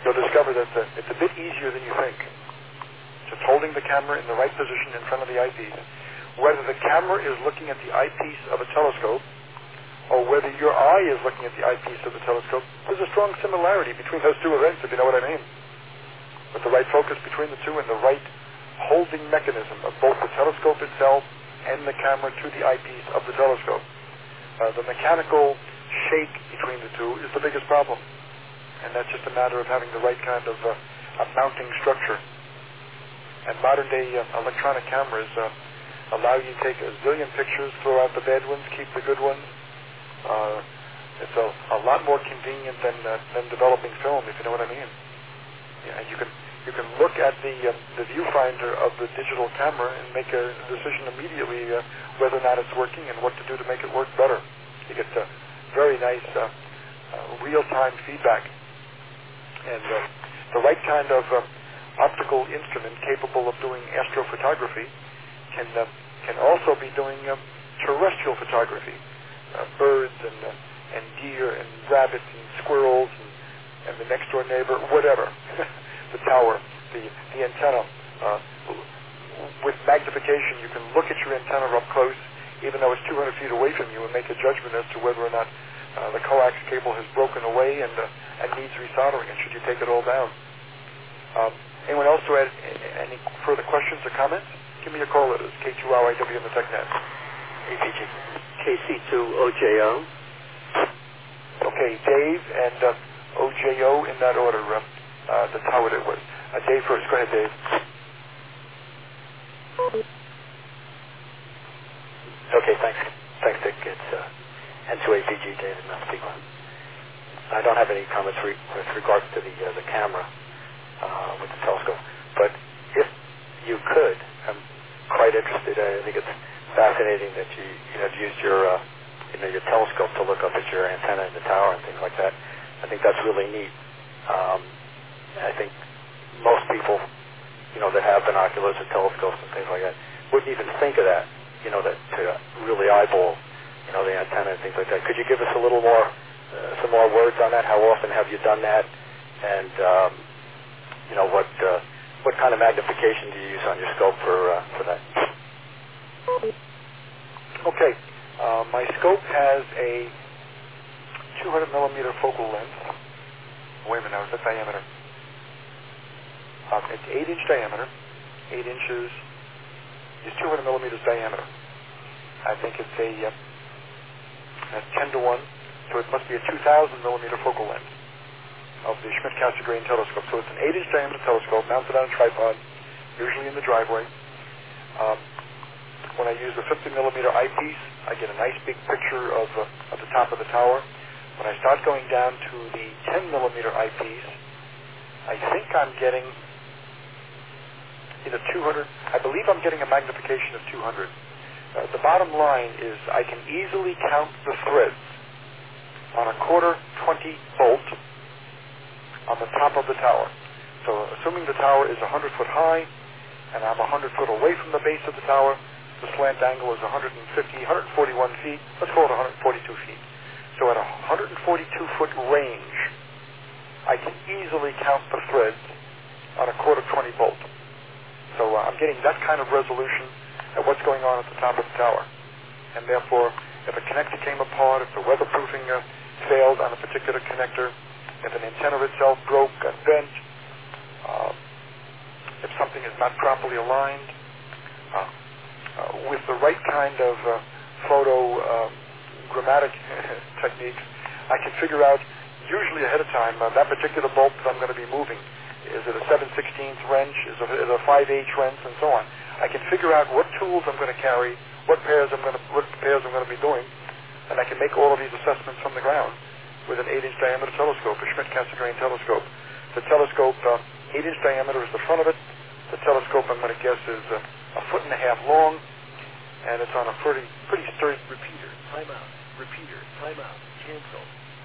you'll discover that it's a bit easier than you think. Just holding the camera in the right position in front of the eyepiece. Whether the camera is looking at the eyepiece of a telescope or whether your eye is looking at the eyepiece of the telescope, there's a strong similarity between those two events, if you know what I mean. With the right focus between the two and the right holding mechanism of both the telescope itself and the camera to the eyepiece of the telescope. The mechanical shake between the two is the biggest problem. And that's just a matter of having the right kind of a mounting structure. And modern-day electronic cameras allow you to take a zillion pictures, throw out the bad ones, keep the good ones. It's a lot more convenient than developing film, if you know what I mean. Yeah, you can look at the viewfinder of the digital camera and make a decision immediately whether or not it's working and what to do to make it work better. You get very nice real-time feedback. And the right kind of optical instrument capable of doing astrophotography can also be doing terrestrial photography, birds and deer and rabbits and squirrels and the next door neighbor, whatever, the tower, the antenna. With magnification, you can look at your antenna up close, even though it's 200 feet away from you, and make a judgment as to whether or not the coax cable has broken away and needs resoldering, and should you take it all down. Anyone else who had any further questions or comments? Give me a call. It is K2RIW in the TechNet. APG. KC2OJO. Okay, Dave and OJO in that order. That's how it was. Dave first. Go ahead, Dave. Okay, thanks. Thanks, Dick. It's N2APG, David Massapequa. I don't have any comments with regards to the camera with the telescope, but if you could, I'm quite interested. I think it's fascinating that you used your telescope to look up at your antenna in the tower and things like that. I think that's really neat. I think most people, that have binoculars or telescopes and things like that, wouldn't even think of that. That to really eyeball, the antenna and things like that. Could you give us a little more, some more words on that? How often have you done that? And what kind of magnification do you use on your scope for that? Okay, my scope has a 200 millimeter focal length. Wait a minute, now is that diameter? It's 8-inch diameter. 8 inches is 200 millimeters diameter. I think it's a 10 to 1, so it must be a 2,000 millimeter focal length of the Schmidt-Cassegrain telescope. So it's an 8-inch diameter telescope mounted on a tripod, usually in the driveway. When I use the 50 millimeter eyepiece, I get a nice big picture of the top of the tower. When I start going down to the 10 millimeter eyepiece, I think I'm getting either 200. I believe I'm getting a magnification of 200. The bottom line is I can easily count the threads on a quarter 20 bolt on the top of the tower. So assuming the tower is 100 foot high and I'm 100 foot away from the base of the tower, the slant angle is 141 feet. Let's call it 142 feet. So at a 142 foot range, I can easily count the threads on a quarter 20 bolt. So I'm getting that kind of resolution at what's going on at the top of the tower. And therefore, if a connector came apart, if the weatherproofing failed on a particular connector, if an antenna itself broke, got bent, if something is not properly aligned, with the right kind of photogrammatic techniques, I can figure out, usually ahead of time, that particular bolt that I'm going to be moving. Is it a 7/16 wrench? Is it a 5/8 wrench, and so on? I can figure out what tools I'm going to carry, what pairs I'm going to be doing, and I can make all of these assessments from the ground with an 8-inch diameter telescope, a Schmidt-Cassegrain telescope. The telescope, 8-inch diameter is the front of it. The telescope, I'm going to guess, is a foot and a half long, and it's on a pretty sturdy repeater. Time out. Repeater. Time out. Cancel.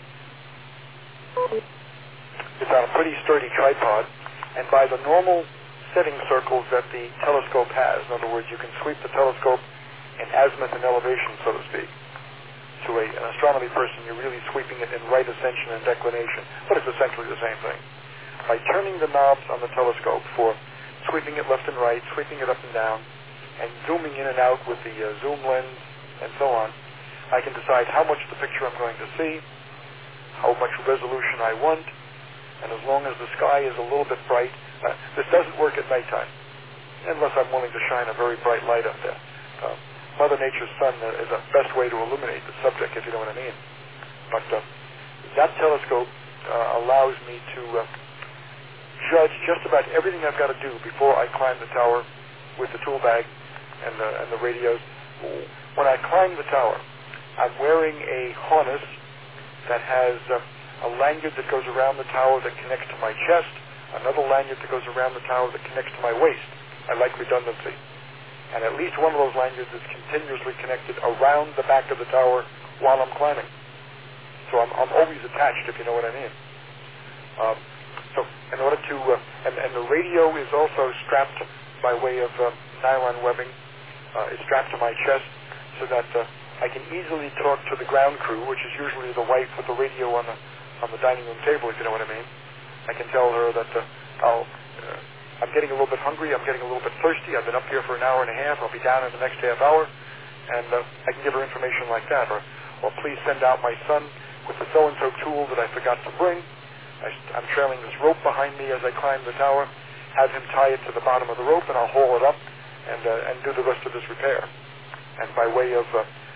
It's on a pretty sturdy tripod, and by the normal setting circles that the telescope has, in other words, you can sweep the telescope in azimuth and elevation, so to speak. To an astronomy person, you're really sweeping it in right ascension and declination, but it's essentially the same thing. by turning the knobs on the telescope for sweeping it left and right, sweeping it up and down, and zooming in and out with the zoom lens and so on, I can decide how much of the picture I'm going to see, how much resolution I want, and as long as the sky is a little bit bright, this doesn't work at nighttime, unless I'm willing to shine a very bright light up there. Mother Nature's sun is the best way to illuminate the subject, if you know what I mean. But that telescope allows me to judge just about everything I've got to do before I climb the tower with the tool bag and the radios. When I climb the tower, I'm wearing a harness that has a lanyard that goes around the tower that connects to my chest, another lanyard that goes around the tower that connects to my waist. I like redundancy. And at least one of those lanyards is continuously connected around the back of the tower while I'm climbing. So I'm always attached, if you know what I mean. So in order to, and the radio is also strapped by way of nylon webbing. It's strapped to my chest so that I can easily talk to the ground crew, which is usually the wife with the radio on the dining room table, if you know what I mean. I can tell her that I'm getting a little bit hungry, I'm getting a little bit thirsty, I've been up here for an hour and a half, I'll be down in the next half hour, and I can give her information like that. Or please send out my son with the so-and-so tool that I forgot to bring. I'm trailing this rope behind me as I climb the tower. Have him tie it to the bottom of the rope, and I'll haul it up and do the rest of this repair. And by way of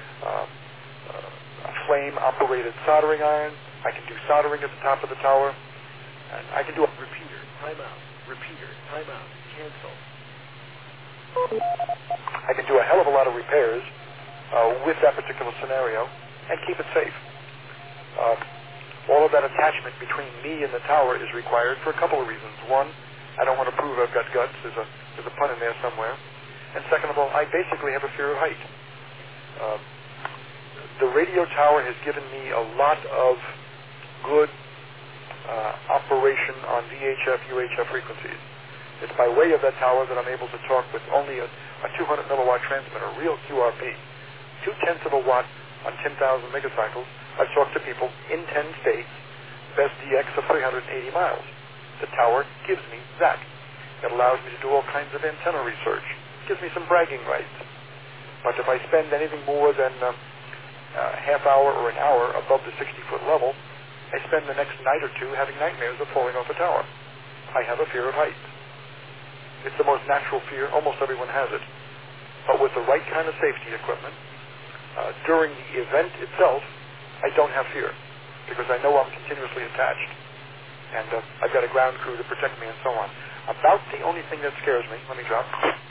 a flame-operated soldering iron, I can do soldering at the top of the tower, and I can do a repeater, timeout, repeater, timeout, cancel. I can do a hell of a lot of repairs with that particular scenario and keep it safe. All of that attachment between me and the tower is required for a couple of reasons. One, I don't want to prove I've got guts. There's a pun in there somewhere. And second of all, I basically have a fear of height. The radio tower has given me a lot of good operation on VHF, UHF frequencies. It's by way of that tower that I'm able to talk with only a 200 milliwatt transmitter, real QRP. 0.2 of a watt on 10,000 megacycles. I've talked to people in 10 states, best DX of 380 miles. The tower gives me that. It allows me to do all kinds of antenna research. It gives me some bragging rights. But if I spend anything more than a half hour or an hour above the 60-foot level, I spend the next night or two having nightmares of falling off a tower. I have a fear of heights. It's the most natural fear. Almost everyone has it. But with the right kind of safety equipment, during the event itself, I don't have fear because I know I'm continuously attached. And I've got a ground crew to protect me and so on. About the only thing that scares me, let me drop,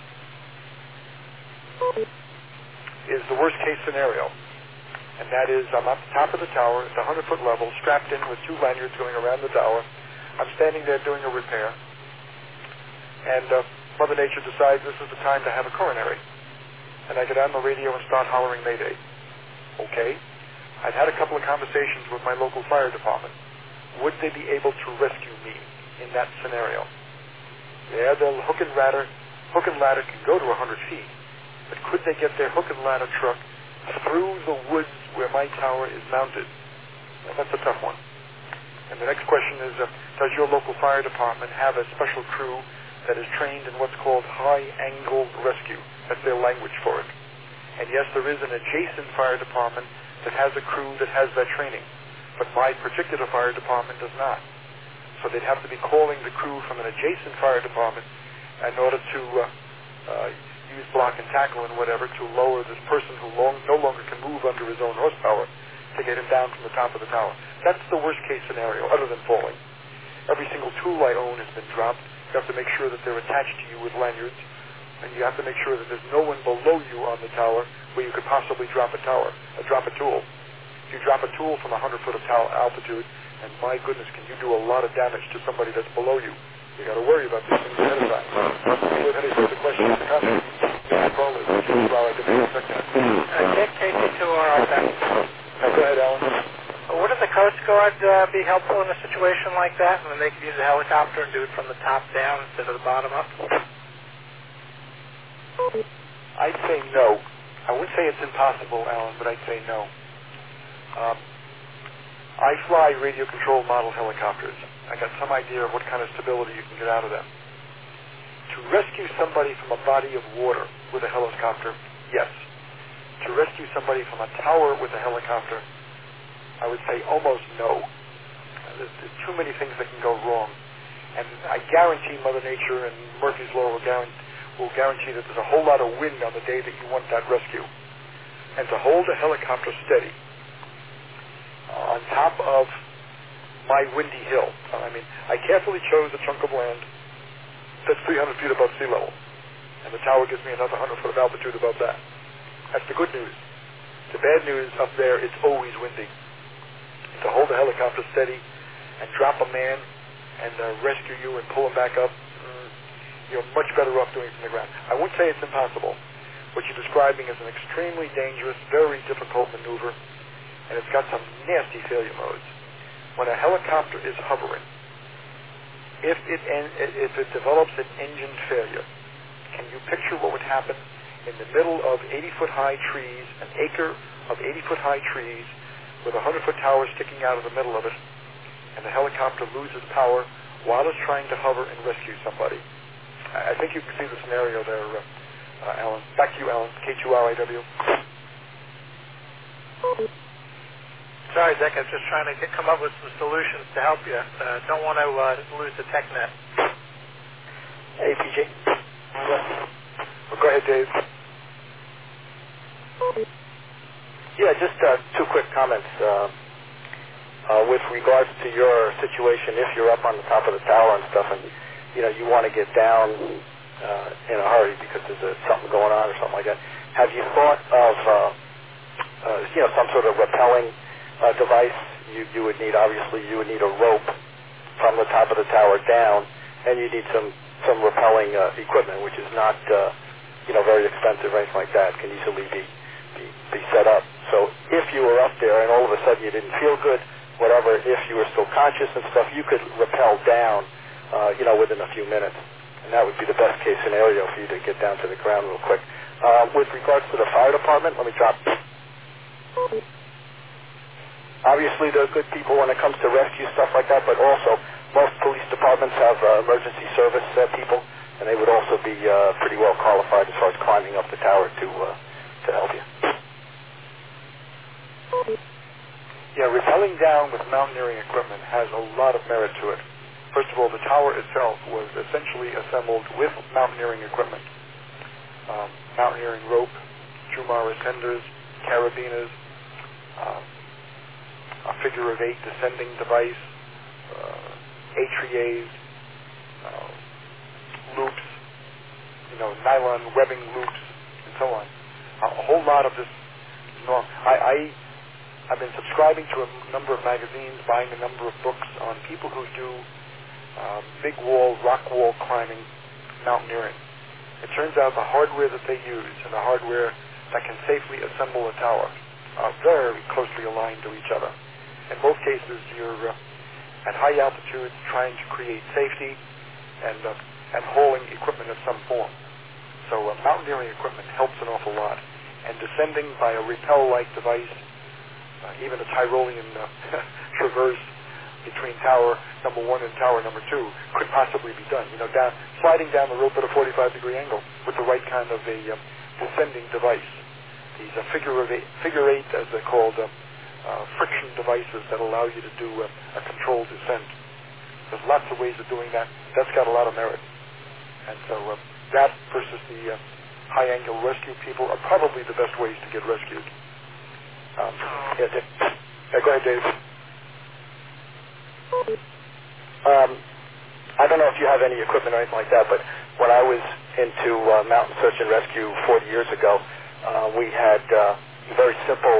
is the worst case scenario. And that is I'm at the top of the tower at the 100-foot level, strapped in with two lanyards going around the tower. I'm standing there doing a repair. And Mother Nature decides this is the time to have a coronary. And I get on the radio and start hollering Mayday. Okay. I've had a couple of conversations with my local fire department. Would they be able to rescue me in that scenario? Yeah, the hook and ladder can go to 100 feet. But could they get their hook and ladder truck through the woods where my tower is mounted? Well, that's a tough one. And the next question is, does your local fire department have a special crew that is trained in what's called high-angle rescue? That's their language for it. And yes, there is an adjacent fire department that has a crew that has that training. But my particular fire department does not. So they'd have to be calling the crew from an adjacent fire department in order to use block and tackle and whatever to lower this person who no longer can move under his own horsepower to get him down from the top of the tower. That's the worst case scenario, other than falling. Every single tool I own has been dropped. You have to make sure that they're attached to you with lanyards, and you have to make sure that there's no one below you on the tower where you could possibly drop a tool. If you drop a tool from 100 foot of altitude, and my goodness, can you do a lot of damage to somebody that's below you? You got to worry about these things ahead of time. If you have any further questions or comments, call us. KC2RR. Go ahead, Alan. Wouldn't the Coast Guard be helpful in a situation like that? I mean, they could use a helicopter and do it from the top down instead of the bottom up? I'd say no. I wouldn't say it's impossible, Alan, but I'd say no. I fly radio-controlled model helicopters. I got some idea of what kind of stability you can get out of them. To rescue somebody from a body of water with a helicopter, yes. To rescue somebody from a tower with a helicopter, I would say almost no. There's too many things that can go wrong. And I guarantee Mother Nature and Murphy's Law will guarantee that there's a whole lot of wind on the day that you want that rescue. And to hold a helicopter steady on top of my windy hill, I carefully chose a chunk of land that's 300 feet above sea level. And the tower gives me another 100 foot of altitude above that. That's the good news. The bad news, up there, it's always windy. And to hold a helicopter steady and drop a man and rescue you and pull him back up, you're much better off doing it from the ground. I wouldn't say it's impossible. What you're describing is an extremely dangerous, very difficult maneuver, and it's got some nasty failure modes. When a helicopter is hovering, if it develops an engine failure, can you picture what would happen in the middle of 80-foot-high trees, an acre of 80-foot-high trees, with a 100-foot tower sticking out of the middle of it, and the helicopter loses power while it's trying to hover and rescue somebody? I think you can see the scenario there, Alan. Back to you, Alan. K2RIW. Sorry, Dick. I was just trying to come up with some solutions to help you. Don't want to lose the tech net. Hey, PJ. Well, go ahead, Dave. Yeah, just two quick comments. With regards to your situation, if you're up on the top of the tower and stuff, and you want to get down in a hurry because there's something going on or something like that, have you thought of some sort of rappelling device? You would need a rope from the top of the tower down, and you need some rappelling equipment, which is not very expensive or anything like that. Can easily be set up. So if you were up there and all of a sudden you didn't feel good, whatever, if you were still conscious and stuff, you could rappel down, within a few minutes. And that would be the best case scenario for you to get down to the ground real quick. With regards to the fire department, let me drop. Obviously, they're good people when it comes to rescue stuff like that, but also most police departments have emergency service people, and they would also be pretty well qualified as far as climbing up the tower to help you. Yeah, rappelling down with mountaineering equipment has a lot of merit to it. First of all, the tower itself was essentially assembled with mountaineering equipment. Mountaineering rope, Jumar ascenders, carabiners, a figure of 8 descending device, atriers, loops, nylon webbing loops, and so on. A whole lot of this is normal. I've been subscribing to a number of magazines, buying a number of books on people who do big wall, rock wall climbing, mountaineering. It turns out the hardware that they use and the hardware that can safely assemble a tower are very closely aligned to each other. In both cases, you're at high altitudes trying to create safety and hauling equipment of some form. So mountaineering equipment helps an awful lot. And descending by a rappel-like device, even a Tyrolean traverse between tower number 1 and tower number 2 could possibly be done. Sliding down the rope at a 45-degree angle with the right kind of a descending device. These figure 8, as they're called, friction devices that allow you to do a controlled descent. There's lots of ways of doing that. That's got a lot of merit. And so that versus the high-angle rescue people are probably the best ways to get rescued. Go ahead, Dave. I don't know if you have any equipment or anything like that, but when I was into mountain search and rescue 40 years ago, we had a very simple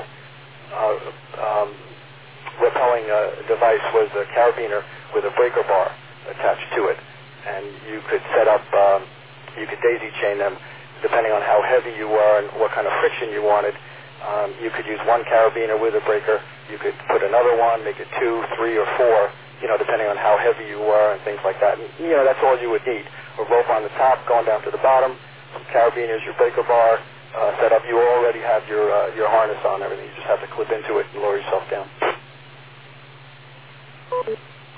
rappelling device was a carabiner with a breaker bar attached to it. And you could set up, you could daisy chain them depending on how heavy you were and what kind of friction you wanted. You could use one carabiner with a breaker. You could put another one, make it 2, 3, or 4, depending on how heavy you were and things like that. And, that's all you would need. A rope on the top going down to the bottom, some carabiners, your breaker bar set up. You already have your harness on, everything. You just have to clip into it and lower yourself down.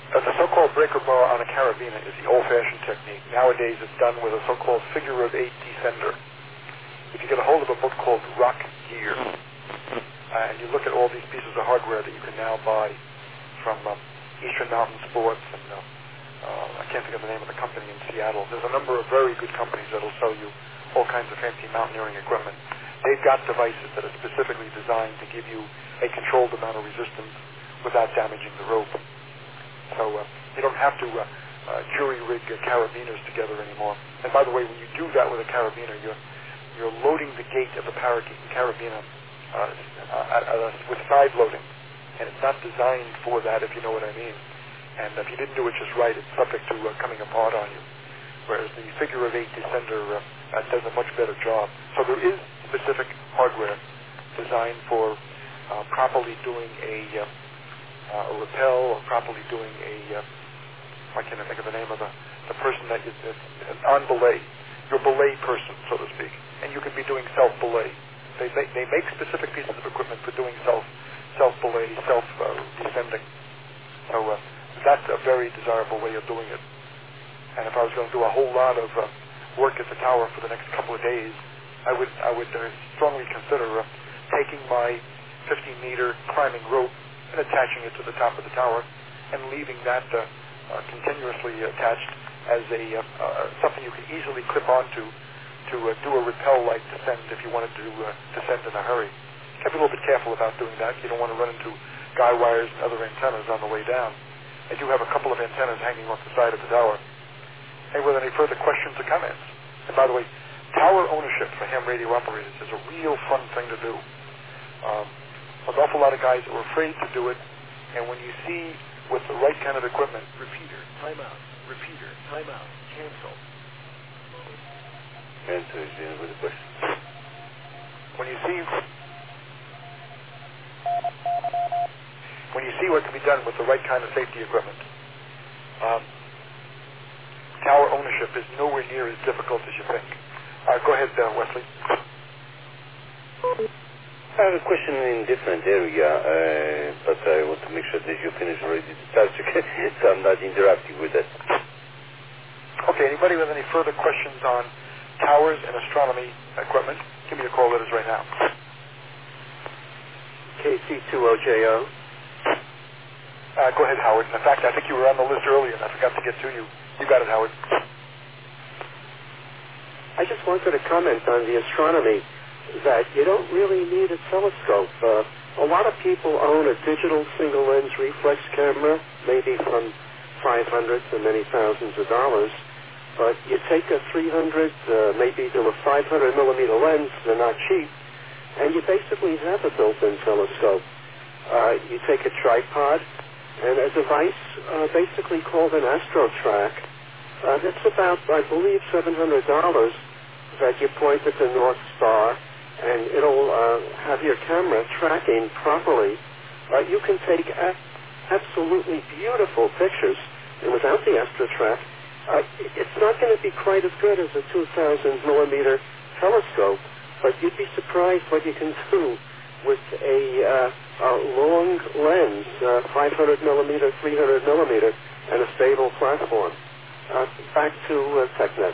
The so-called breaker bar on a carabiner is the old-fashioned technique. Nowadays it's done with a so-called figure-of-8 descender. If you get a hold of a book called Rock Gear, and you look at all these pieces of hardware that you can now buy from Eastern Mountain Sports, and I can't think of the name of the company in Seattle. There's a number of very good companies that will sell you all kinds of fancy mountaineering equipment. They've got devices that are specifically designed to give you a controlled amount of resistance without damaging the rope. So you don't have to jury rig carabiners together anymore. And by the way, when you do that with a carabiner, you're loading the gate of the carabiner with side loading, and it's not designed for that, if you know what I mean. And if you didn't do it just right, it's subject to coming apart on you. Whereas the figure-of-8 descender does a much better job. So there is specific hardware designed for properly doing a rappel, or properly doing I can't think of the name of the person that is on belay, your belay person, so to speak. And you can be doing self-belay. They make specific pieces of equipment for doing self-belay, self-descending. So that's a very desirable way of doing it. And if I was going to do a whole lot of work at the tower for the next couple of days, I would strongly consider taking my 50-meter climbing rope and attaching it to the top of the tower, and leaving that continuously attached as something you can easily clip onto to do a rappel-like descent if you wanted to descend in a hurry. You have to be a little bit careful about doing that. You don't want to run into guy wires and other antennas on the way down. I do have a couple of antennas hanging off the side of the tower. Hey, were there any further questions or comments? And by the way, tower ownership for ham radio operators is a real fun thing to do. An awful lot of guys are afraid to do it, and when you see with the right kind of equipment, Repeater, timeout. Repeater, timeout. Cancel. Answer is in with the question. when you see what can be done with the right kind of safety equipment, tower ownership is nowhere near as difficult as you think. Go ahead, Wesley. I have a question in a different area, but I want to make sure that you finish already the subject, so I'm not interrupting with that. Okay, anybody with any further questions on towers and astronomy equipment, give me a call. Let us right now. KC2OJO. Go ahead, Howard. In fact, I think you were on the list earlier, and I forgot to get to you. You got it, Howard. I just wanted to comment on the astronomy that you don't really need a telescope. A lot of people own a digital single-lens reflex camera, maybe from $500 to many thousands of dollars. But you take a 300, maybe to a 500 millimeter lens, they're not cheap, and you basically have a built-in telescope. You take a tripod and a device basically called an AstroTrack. That's about, I believe, $700 that you point at the North Star, and it'll have your camera tracking properly. You can take absolutely beautiful pictures, and without the AstroTrack, it's not going to be quite as good as a 2,000 millimeter telescope, but you'd be surprised what you can do with a long lens, 500 millimeter, 300 millimeter, and a stable platform. Back to TechNet.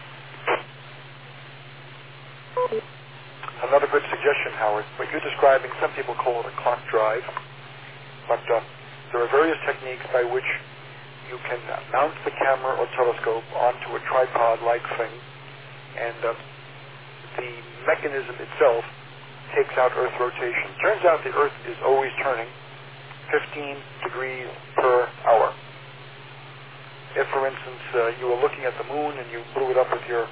Another good suggestion, Howard. What you're describing, some people call it a clock drive, but there are various techniques by which you can mount the camera or telescope onto a tripod-like thing, and the mechanism itself takes out Earth rotation. Turns out the Earth is always turning 15 degrees per hour. If, for instance, you were looking at the moon and you blew it up with your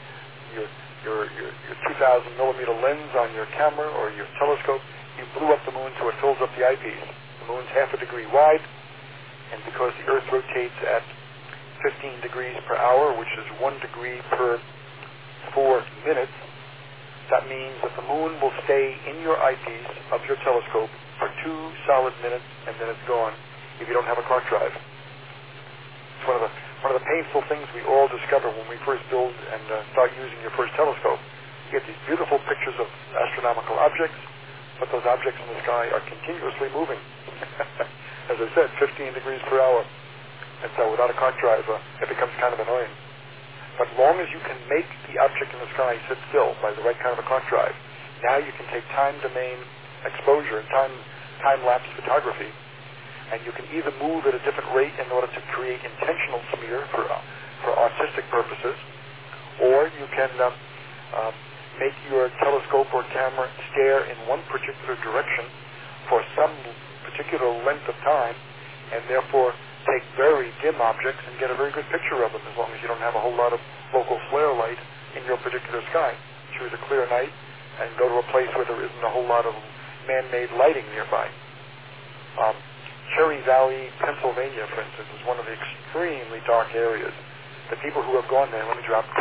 2,000 millimeter lens on your camera or your telescope, you blew up the moon so it fills up the eyepiece. The moon's half a degree wide, and because the Earth rotates at 15 degrees per hour, which is 1 degree per 4 minutes, that means that the moon will stay in your eyepiece of your telescope for 2 solid minutes, and then it's gone if you don't have a clock drive. It's one of the painful things we all discover when we first build and start using your first telescope. You get these beautiful pictures of astronomical objects, but those objects in the sky are continuously moving. As I said, 15 degrees per hour. And so without a cart driver, it becomes kind of annoying. But long as you can make the object in the sky sit still by the right kind of a cart drive, now you can take time domain exposure and time-lapse photography, and you can either move at a different rate in order to create intentional smear for artistic purposes, or you can make your telescope or camera stare in one particular direction for some particular length of time, and therefore take very dim objects and get a very good picture of them, as long as you don't have a whole lot of local flare light in your particular sky. Choose a clear night and go to a place where there isn't a whole lot of man-made lighting nearby. Cherry Valley, Pennsylvania, for instance, is one of the extremely dark areas. The people who have gone there, let me drop,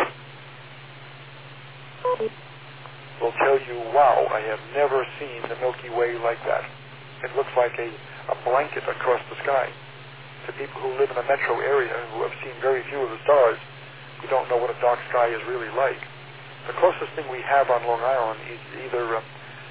will tell you, wow, I have never seen the Milky Way like that. It looks like a blanket across the sky. To people who live in a metro area who have seen very few of the stars, who don't know what a dark sky is really like. The closest thing we have on Long Island is either the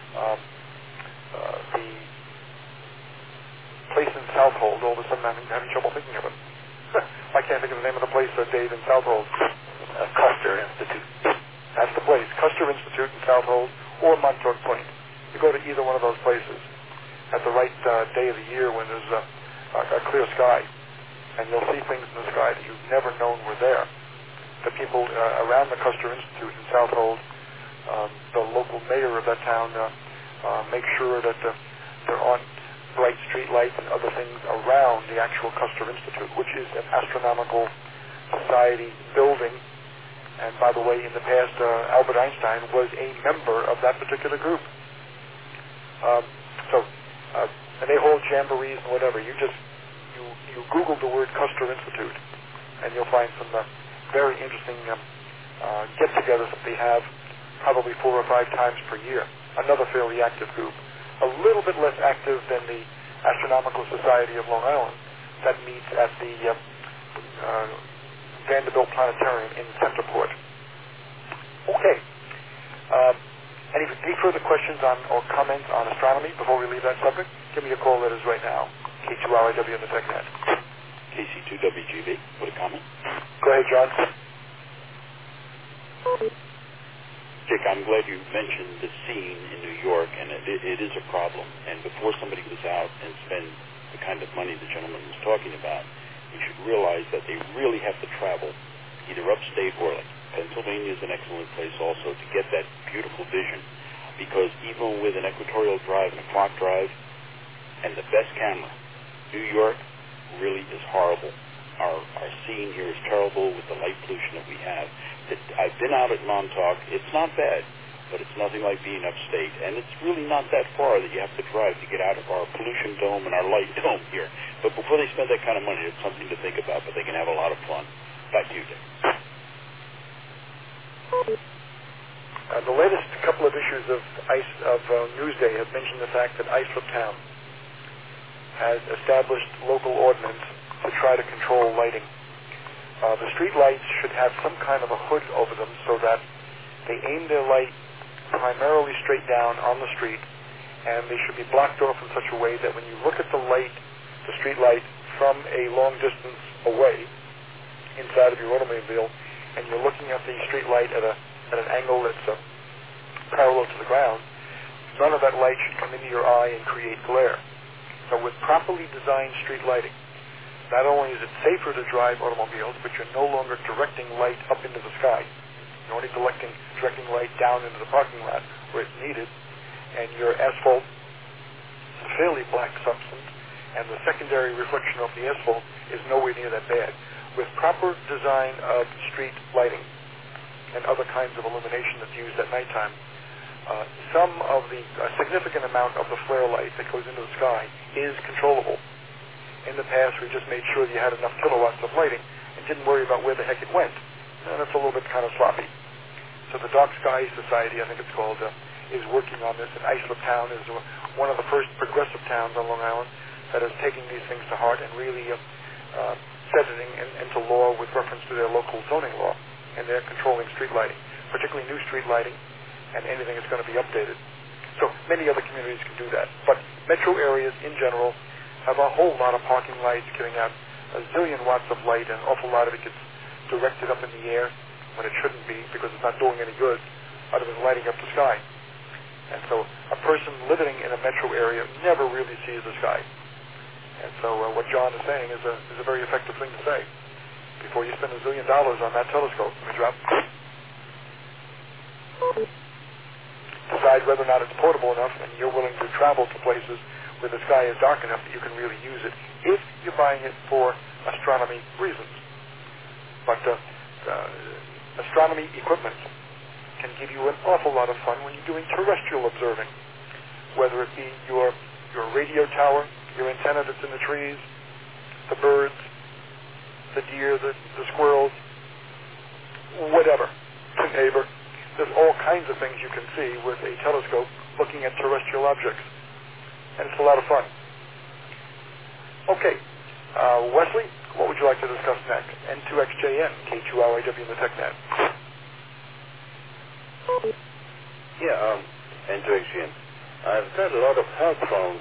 place in Southold. All of a sudden I'm having trouble thinking of it. I can't think of the name of the place, Dave, in Southold. Custer Institute. That's the place, Custer Institute in Southold, or Montauk Point. You go to either one of those places at the right day of the year when there's a clear sky, and you'll see things in the sky that you've never known were there. The people around the Custer Institute in Southold, the local mayor of that town make sure that there aren't bright street lights and other things around the actual Custer Institute, which is an astronomical society building. And by the way, in the past, Albert Einstein was a member of that particular group. And they hold jamborees and whatever. You Google the word Custer Institute, and you'll find some very interesting get-togethers that they have probably 4 or 5 times per year. Another fairly active group. A little bit less active than the Astronomical Society of Long Island that meets at the Vanderbilt Planetarium in Centerport. Okay. Any further questions or comments on astronomy before we leave that subject? Give me a call, that is right now. K2RIW in the TechNet. KC2WGB, what a comment. Go ahead, John. Dick, I'm glad you mentioned the scene in New York, and it is a problem. And before somebody goes out and spends the kind of money the gentleman was talking about, you should realize that they really have to travel either upstate or like Pennsylvania is an excellent place also to get that beautiful vision, because even with an equatorial drive and a clock drive and the best camera, New York really is horrible. Our scene here is terrible with the light pollution that we have. I've been out at Montauk. It's not bad, but it's nothing like being upstate, and it's really not that far that you have to drive to get out of our pollution dome and our light dome here. But before they spend that kind of money, it's something to think about, but they can have a lot of fun. Back to you, Dick. The latest couple of issues of Newsday have mentioned the fact that Islip Town has established local ordinance to try to control lighting. The street lights should have some kind of a hood over them so that they aim their light primarily straight down on the street, and they should be blocked off in such a way that when you look at the street light from a long distance away inside of your automobile, and you're looking at the street light at an angle that's parallel to the ground, none of that light should come into your eye and create glare. So with properly designed street lighting, not only is it safer to drive automobiles, but you're no longer directing light up into the sky. You're only directing light down into the parking lot where it's needed, and your asphalt is a fairly black substance, and the secondary reflection of the asphalt is nowhere near that bad. With proper design of street lighting and other kinds of illumination that's used at nighttime, a significant amount of the flare light that goes into the sky is controllable. In the past, we just made sure you had enough kilowatts of lighting and didn't worry about where the heck it went. And that's a little bit kind of sloppy. So the Dark Sky Society, I think it's called, is working on this. And Islip Town is one of the first progressive towns on Long Island that is taking these things to heart and really setting into law with reference to their local zoning law. And they're controlling street lighting, particularly new street lighting and anything that's going to be updated. So many other communities can do that. But metro areas in general have a whole lot of parking lights giving out a zillion watts of light, and an awful lot of it gets directed up in the air when it shouldn't be, because it's not doing any good other than lighting up the sky. And so a person living in a metro area never really sees the sky. And so what John is saying is a very effective thing to say. Before you spend $1 zillion on that telescope, let me drop. Decide whether or not it's portable enough and you're willing to travel to places where the sky is dark enough that you can really use it, if you're buying it for astronomy reasons. But astronomy equipment can give you an awful lot of fun when you're doing terrestrial observing, whether it be your radio tower, your antenna that's in the trees, the birds, the deer, the squirrels, whatever, the neighbor. There's all kinds of things you can see with a telescope looking at terrestrial objects. And it's a lot of fun. Okay. Wesley, what would you like to discuss next? N2XJN, K2RIW in the TechNet. Yeah, N2XJN. I've got a lot of help from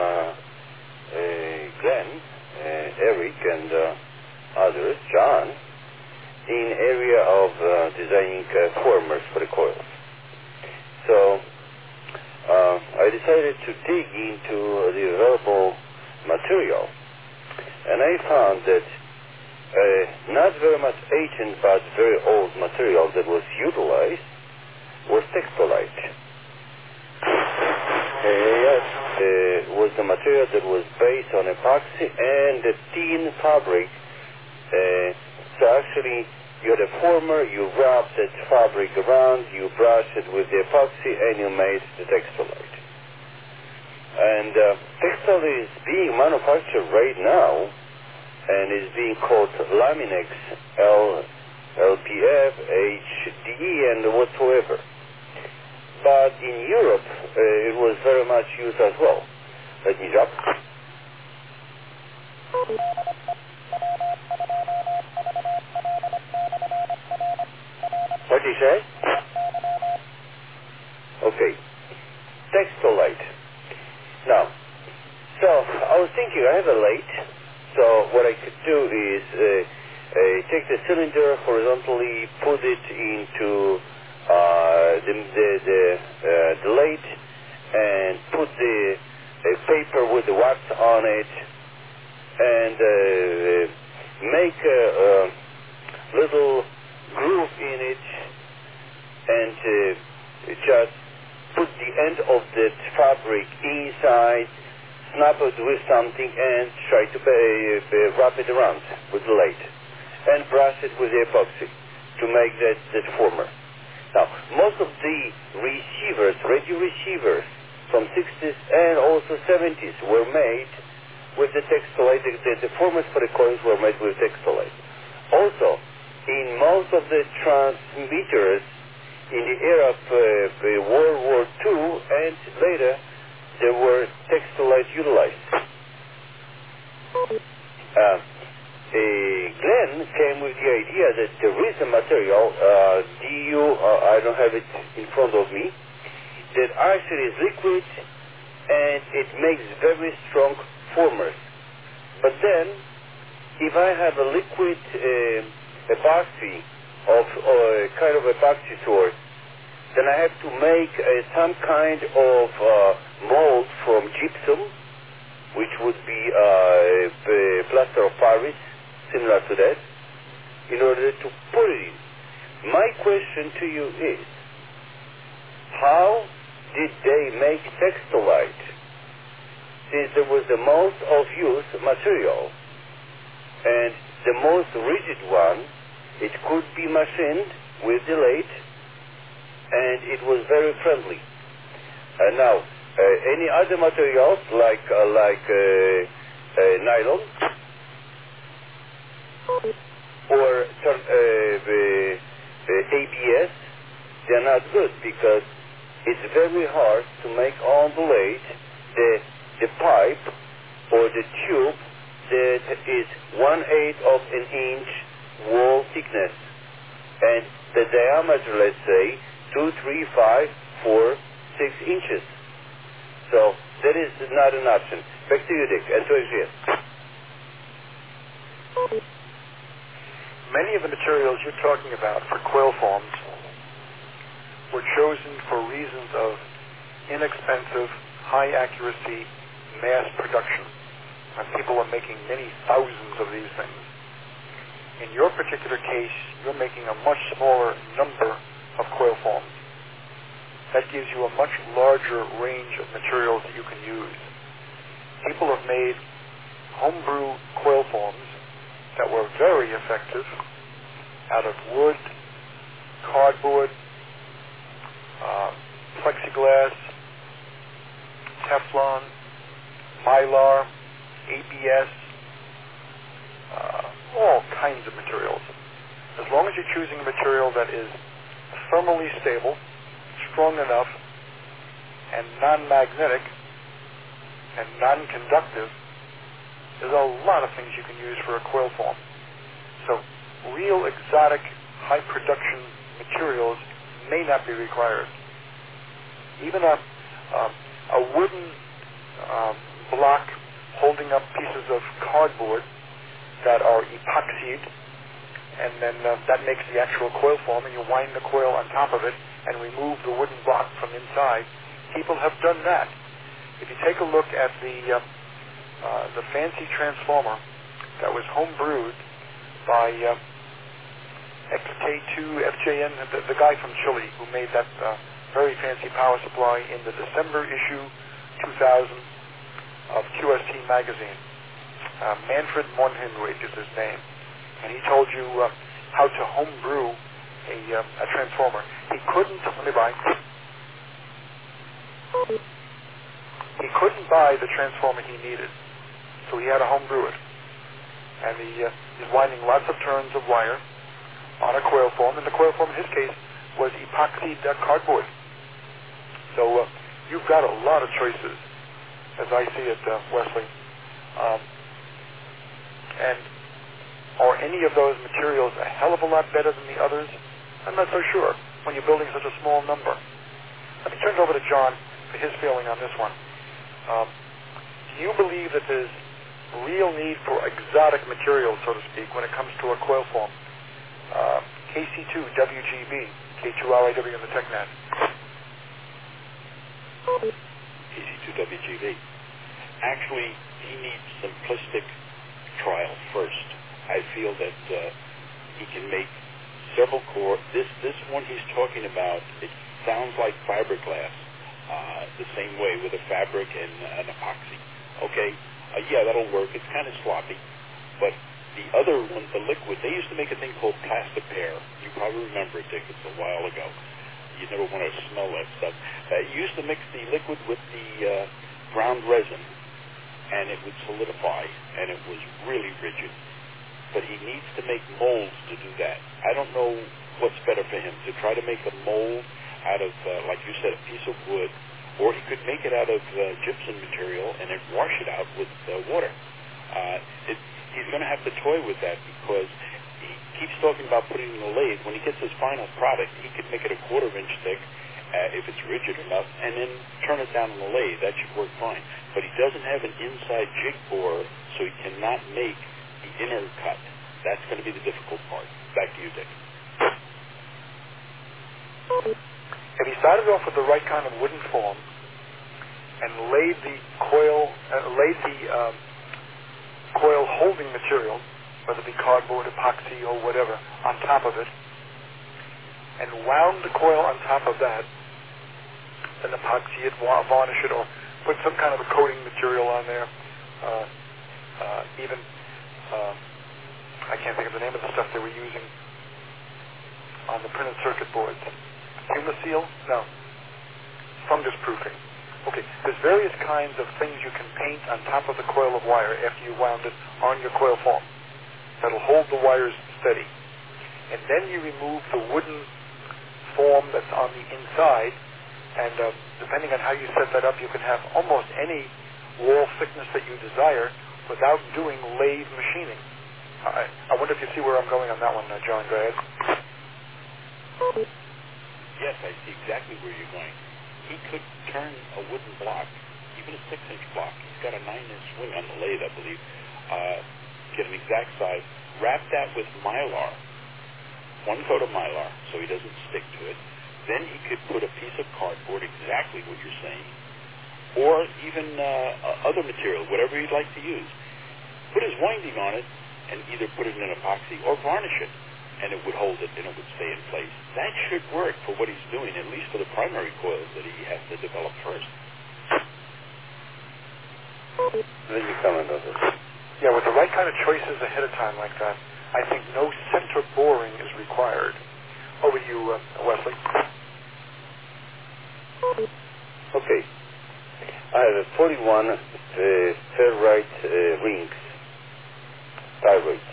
Glenn, Eric, and others, John, in area of designing formers for the coils. So I decided to dig into the available material, and I found that not very much ancient but very old material that was utilized was Textolite. Was the material that was based on epoxy and the thin fabric. So actually, you had a former, you wrapped that fabric around, you brushed it with the epoxy, and you made the Textolite. And Textolite is being manufactured right now, and is being called Laminex, LPF, HDE, and whatsoever. But in Europe, it was very much used as well. Let me drop. What did you say? Okay. Textolite. Now, so I was thinking I have a lathe, so what I could do is take the cylinder horizontally, put it into the lathe, and put the paper with the wax on it, and make a little groove in it, and just put the end of the fabric inside, snap it with something, and try to wrap it around with the lathe, and brush it with the epoxy to make that former. Now, most of the receivers, radio receivers from 60s and also 70s were made with the Textolite. The formers for the coils were made with Textolite. Also, in most of the transmitters in the era of World War II and later, there were Textolite utilized. Glenn came with the idea that there is a material, I don't have it in front of me, that actually is liquid and it makes very strong formers. But then, if I have a liquid epoxy of kind of epoxy source, then I have to make some kind of mold from gypsum, which would be plaster of Paris, similar to that, in order to put it in. My question to you is, how did they make Textolite? Since there was the most of use material, and the most rigid one, it could be machined with the lathe, and it was very friendly. Now, any other materials like nylon or ABS, they're not good because it's very hard to make on the lathe the pipe or the tube that is 1/8 of an inch wall thickness, and the diameter, let's say, 2, 3, 5, 4, 6 inches. So that is not an option. Back to you, Dick, and to Adrian. Many of the materials you're talking about for coil forms were chosen for reasons of inexpensive, high accuracy, mass production. And people are making many thousands of these things. In your particular case, you're making a much smaller number of coil forms. That gives you a much larger range of materials that you can use. People have made homebrew coil forms that were very effective out of wood, cardboard, plexiglass, Teflon, Mylar, ABS, all kinds of materials. As long as you're choosing a material that is thermally stable, strong enough, and non-magnetic, and non-conductive, there's a lot of things you can use for a coil form. So real exotic, high production materials may not be required. Even a wooden block holding up pieces of cardboard that are epoxied, and then that makes the actual coil form, and you wind the coil on top of it and remove the wooden block from inside. People have done that. If you take a look at the fancy transformer that was home brewed by XK2 FJN, the guy from Chile who made that very fancy power supply in the December issue 2000 of QST magazine. Manfred Monhenwig is his name, and he told you how to home brew a transformer. He couldn't buy the transformer he needed, so he had to home brew it. And he's winding lots of turns of wire on a coil form, and the coil form in his case was epoxied cardboard. So you've got a lot of choices, as I see it, Wesley. And are any of those materials a hell of a lot better than the others? I'm not so sure when you're building such a small number. Let me turn it over to John for his feeling on this one. Do you believe that there's real need for exotic materials, so to speak, when it comes to a coil form? KC2WGB, K2RIW in the TechNet. KC2WGB. Actually, he needs simplistic trial first. I feel that he can make several core. This one he's talking about, it sounds like fiberglass, the same way with a fabric and an epoxy. Okay, yeah, that'll work. It's kind of sloppy, but the other one, the liquid, they used to make a thing called Plastipair. You probably remember it, Dick. It's a while ago. You never want to smell that stuff. You used to mix the liquid with the ground resin, and it would solidify, and it was really rigid. But he needs to make molds to do that. I don't know what's better for him, to try to make a mold out of, like you said, a piece of wood, or he could make it out of gypsum material and then wash it out with water. He's going to have to toy with that because he keeps talking about putting it in a lathe. When he gets his final product, he could make it a 1/4 inch thick if it's rigid enough, and then turn it down on the lathe. That should work fine. But he doesn't have an inside jig bore, so he cannot make the inner cut. That's going to be the difficult part. Back to you, Dick. If he started off with the right kind of wooden form and laid the coil holding material, whether it be cardboard, epoxy, or whatever, on top of it, and wound the coil on top of that, then epoxy it, varnish it, or put some kind of a coating material on there, I can't think of the name of the stuff they were using on the printed circuit boards. Humaseal? No. Fungus proofing. Okay, there's various kinds of things you can paint on top of the coil of wire after you wound it on your coil form. That'll hold the wires steady. And then you remove the wooden form that's on the inside, and depending on how you set that up, you can have almost any wall thickness that you desire without doing lathe machining. I wonder if you see where I'm going on that one, John. Go ahead. Yes, I see exactly where you're going. He could turn a wooden block, even a 6-inch block. He's got a 9-inch swing on the lathe, I believe. get an exact size, wrap that with Mylar, 1 coat of Mylar, so he doesn't stick to it. Then he could put a piece of cardboard, exactly what you're saying, or even other material, whatever he'd like to use. Put his winding on it and either put it in epoxy or varnish it, and it would hold it and it would stay in place. That should work for what he's doing, at least for the primary coils that he has to develop first. Let me comment on this. Yeah, with the right kind of choices ahead of time like that, I think no center boring is required. Over to you, Wesley. Okay. I have 41 ferrite rings, thyroids.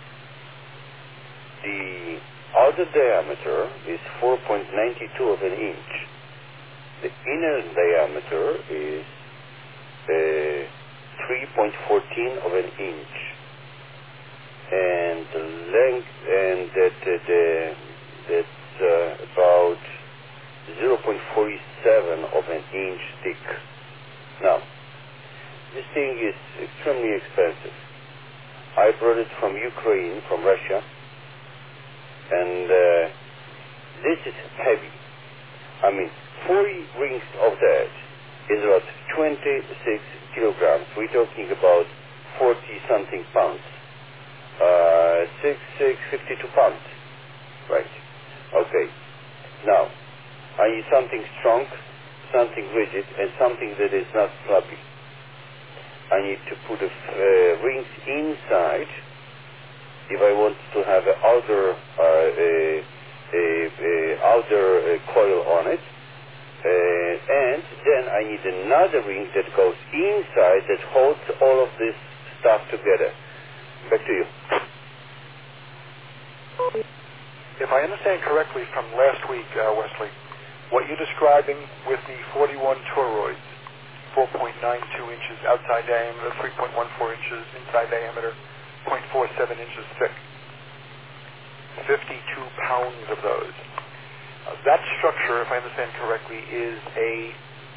The outer diameter is 4.92 of an inch. The inner diameter is 3.14 of an inch. And the length, and that's about 0.47 of an inch thick. Now, this thing is extremely expensive. I brought it from Ukraine, from Russia, and this is heavy. I mean, 40 rings of that is about 26 kilograms. We're talking about 40-something pounds. 52 pounds. Right. Okay. Now, I need something strong, something rigid, and something that is not floppy. I need to put rings inside if I want to have an outer coil on it. And then I need another ring that goes inside that holds all of this stuff together. Back to you. If I understand correctly from last week, Wesley, what you're describing with the 41 toroids, 4.92 inches outside diameter, 3.14 inches inside diameter, 0.47 inches thick, 52 pounds of those. That structure, if I understand correctly, is a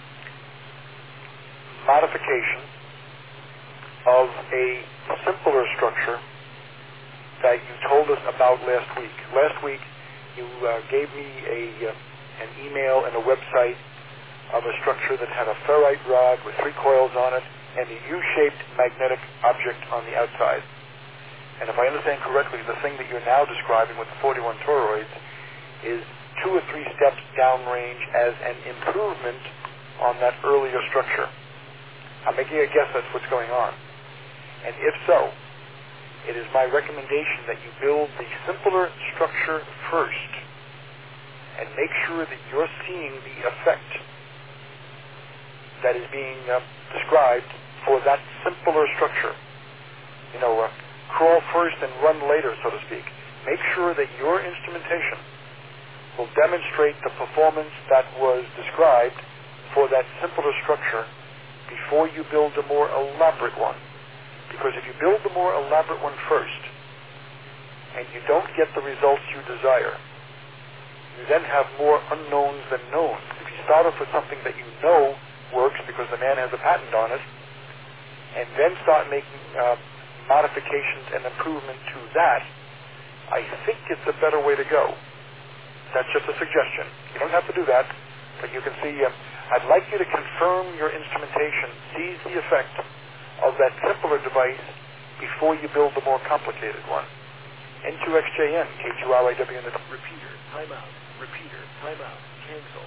modification of a simpler structure that you told us about last week. Last week, you gave me an email and a website of a structure that had a ferrite rod with 3 coils on it and a U-shaped magnetic object on the outside. And if I understand correctly, the thing that you're now describing with the 41 toroids is 2 or 3 steps downrange as an improvement on that earlier structure. I'm making a guess that's what's going on. And if so, it is my recommendation that you build the simpler structure first and make sure that you're seeing the effect that is being described for that simpler structure. You know, crawl first and run later, so to speak. Make sure that your instrumentation will demonstrate the performance that was described for that simpler structure before you build a more elaborate one. Because if you build the more elaborate one first, and you don't get the results you desire, you then have more unknowns than knowns. If you start off with something that you know works because the man has a patent on it, and then start making modifications and improvement to that, I think it's a better way to go. That's just a suggestion. You don't have to do that, but you can see, I'd like you to confirm your instrumentation sees the effect of that simpler device before you build the more complicated one. N2XJN, K2RIW in the... Repeater, timeout. Repeater, timeout. Cancel.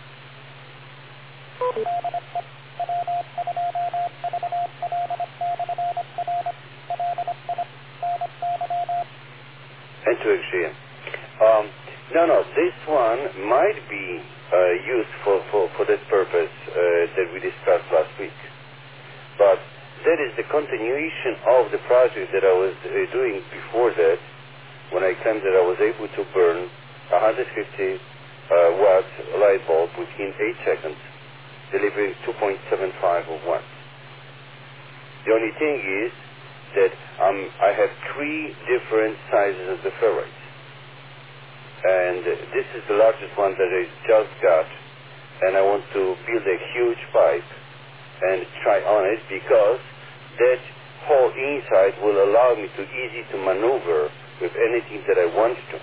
N2XJN. No, this one might be used for that purpose that we discussed last week. But that is the continuation of the project that I was doing before that, when I claimed that I was able to burn 150 watt light bulb within 8 seconds, delivering 2.75 of watts. The only thing is that I have 3 different sizes of the ferrites. And this is the largest one that I just got, and I want to build a huge pipe and try on it because that hole inside will allow me to easy to maneuver with anything that I want to.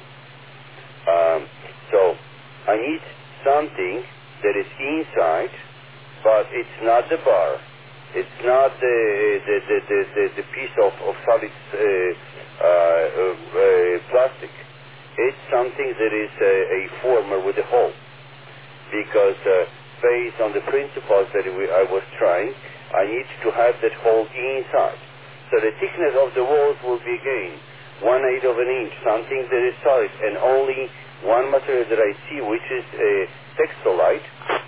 So I need something that is inside, but it's not the bar. It's not the piece of solid plastic. It's something that is a former with a hole. Because based on the principles that I was trying, I need to have that hole inside. So the thickness of the walls will be again 1/8 of an inch, something that is solid, and only one material that I see, which is a Textolite,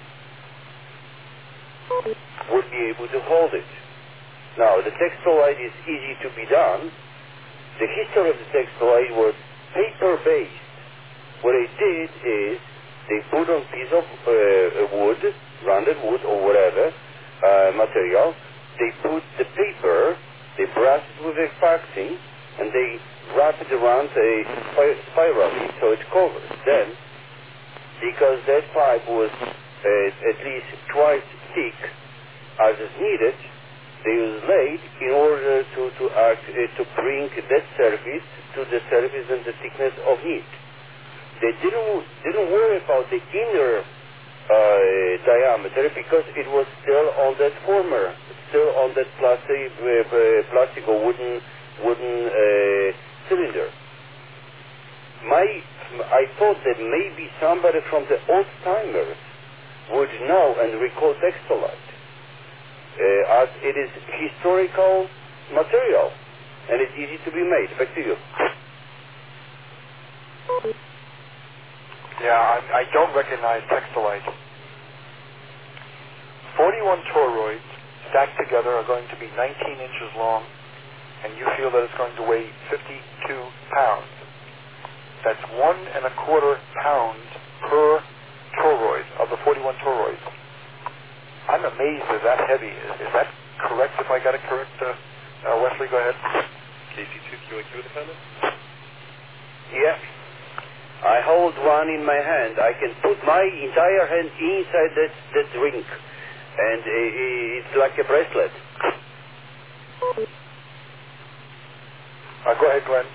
would be able to hold it. Now, the Textolite is easy to be done. The history of the Textolite was paper-based. What I did is they put on piece of wood, rounded wood or whatever material. They put the paper, they brush it with epoxy, and they wrap it around a spirally so it covers. Then, because that pipe was at least twice thick as is needed, they use lathe in order to bring that surface to the surface and the thickness of need. They didn't worry about the inner diameter because it was still on that former, still on that plastic or wooden cylinder. I thought that maybe somebody from the old timers would know and recall Textolite, as it is historical material and it's easy to be made. Back to you. Yeah, I don't recognize Textolite. 41 toroids stacked together are going to be 19 inches long, and you feel that it's going to weigh 52 pounds. That's 1.25 pounds per toroid of the 41 toroids. I'm amazed they're that heavy. Is that correct, if I got it correct? Wesley, go ahead. KC2QAQ with a comment? Yeah. I hold one in my hand. I can put my entire hand inside that ring, and it's like a bracelet. Go ahead, Glenn.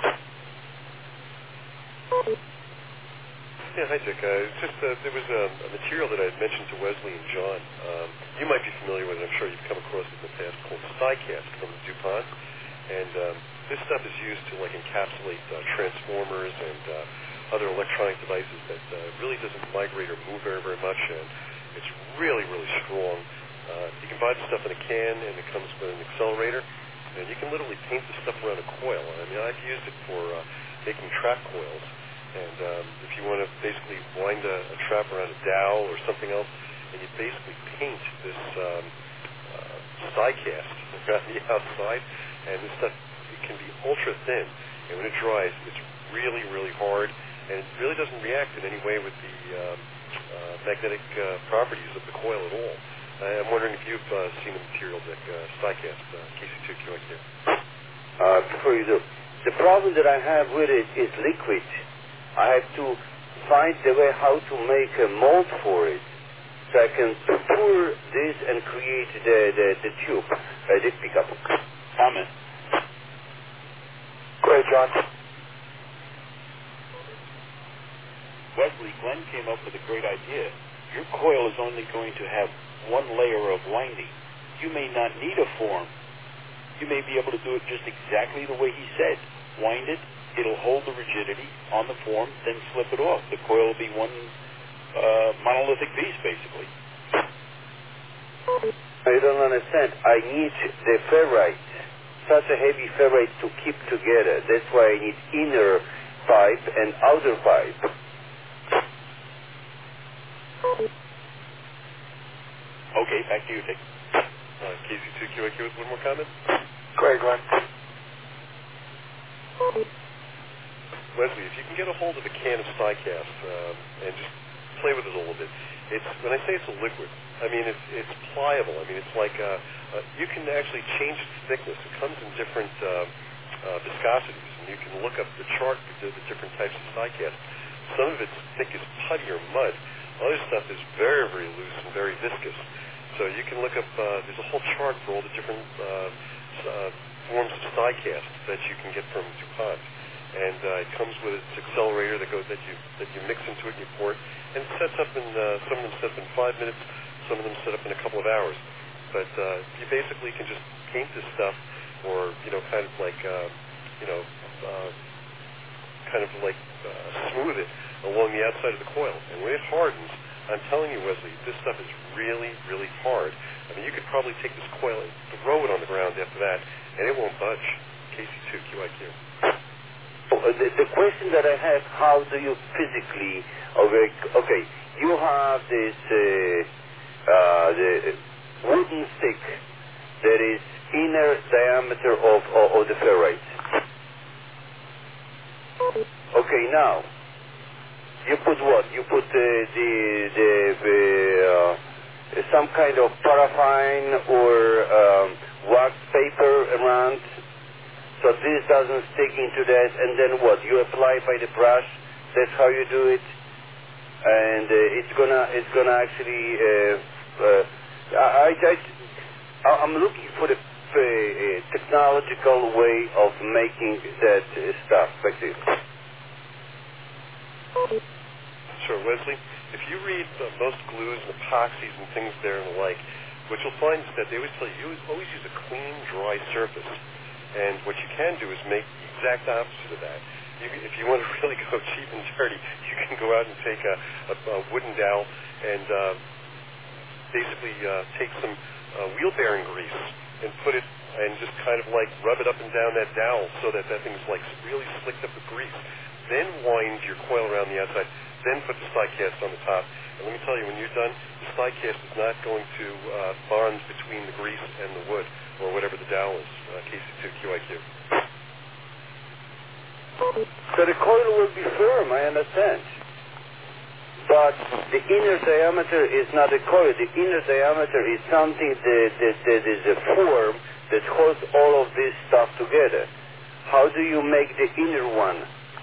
Yeah, hi, Dick. There was a material that I had mentioned to Wesley and John. You might be familiar with it. I'm sure you've come across it in the past, called SciCast from DuPont. And this stuff is used to encapsulate transformers and other electronic devices that really doesn't migrate or move very, very much, and it's really, really strong. You can buy the stuff in a can, and it comes with an accelerator, and you can literally paint the stuff around a coil. I mean, I've used it for making trap coils, and if you want to basically wind a trap around a dowel or something else, and you basically paint this SciCast around the outside, and this stuff it can be ultra thin, and when it dries, it's really, really hard, and it really doesn't react in any way with the magnetic properties of the coil at all. I'm wondering if you've seen the material that SciCast, KC2QAQ. Before you do, the problem that I have with it is liquid. I have to find the way how to make a mold for it, so I can pour this and create the tube, this pickup. Comment. Go ahead, John. Wesley, Glenn came up with a great idea. Your coil is only going to have one layer of winding. You may not need a form. You may be able to do it just exactly the way he said. Wind it, it'll hold the rigidity on the form, then slip it off. The coil will be one monolithic piece, basically. I don't understand. I need the ferrite, such a heavy ferrite to keep together. That's why I need inner pipe and outer pipe. Okay, back to you, Dick. KC2QAQ with one more comment? Go ahead, Glenn. Wesley, if you can get a hold of a can of SciCast and just play with it a little bit, when I say it's a liquid, I mean it's pliable. I mean it's like you can actually change its thickness. It comes in different viscosities, and you can look up the chart for the different types of SciCast. Some of it's thick as putty or mud. Other stuff is very, very loose and very viscous. So you can look up, there's a whole chart for all the different forms of SciCast that you can get from DuPont. And it comes with its accelerator that you mix into it and you pour it, and it sets up in some of them set up in 5 minutes, some of them set up in a couple of hours. But you basically can just paint this stuff, or kind of like smooth it along the outside of the coil. And when it hardens, I'm telling you, Wesley, this stuff is really, really hard. I mean, you could probably take this coil and throw it on the ground after that, and it won't budge. KC2QIQ. The question that I have, how do you physically, okay, you have this the wooden stick that is inner diameter of the ferrite. Okay, now, you put what? You put some kind of paraffin or wax paper around, so this doesn't stick into that, and then what? You apply by the brush. That's how you do it, and it's gonna actually. I'm looking for the technological way of making that stuff. Back to you. Sure, Wesley. If you read most glues and epoxies and things there and the like, what you'll find is that they always tell you always use a clean, dry surface. And what you can do is make the exact opposite of that. If you want to really go cheap and dirty, you can go out and take a wooden dowel and basically take some wheel bearing grease and put it and just kind of like rub it up and down that dowel so that thing's like really slicked up with grease. Then wind your coil around the outside. Then put the SciCast on the top. And let me tell you, when you're done, the SciCast is not going to bond between the grease and the wood, or whatever the dowel is, KC2QIQ. So the coil will be firm, I understand. But the inner diameter is not a coil. The inner diameter is something that is a form that holds all of this stuff together. How do you make the inner one?